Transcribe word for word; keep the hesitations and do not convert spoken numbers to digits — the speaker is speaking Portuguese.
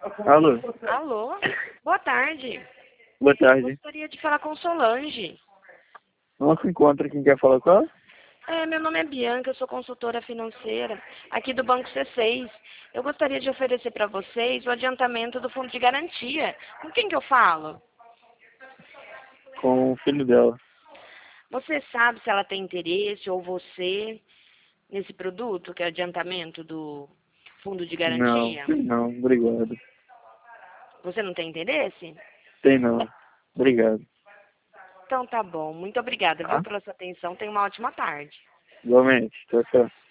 Alô? Alô? Boa tarde. Boa tarde. Gostaria de falar com Solange. Nosso encontro, quem quer falar com ela? É, meu nome é Bianca, eu sou consultora financeira aqui do Banco C seis. Eu gostaria de oferecer para vocês o adiantamento do fundo de garantia. Com quem que eu falo? Com o filho dela. Você sabe se ela tem interesse ou você nesse produto, que é o adiantamento do fundo de Não, garantia? tem não, obrigado. Você não tem interesse? Tem não, obrigado. Então tá bom. Muito obrigada, viu, Tá? pela sua atenção. Tenha uma ótima tarde. Igualmente, tchau, tchau.